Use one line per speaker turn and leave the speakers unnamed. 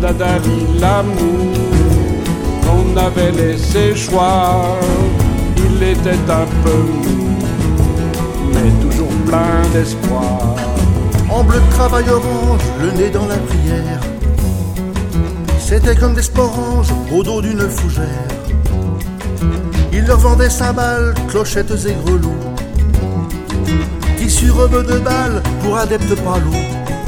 soldat d'Ali l'amour qu'on avait laissé choir. Il était un peu mou, mais toujours plein d'espoir.
En bleu de travail orange, le nez dans la prière, c'était comme des sporanges au dos d'une fougère. Il leur vendait cymbales, clochettes et grelots, tissu robe de bal pour adeptes palos.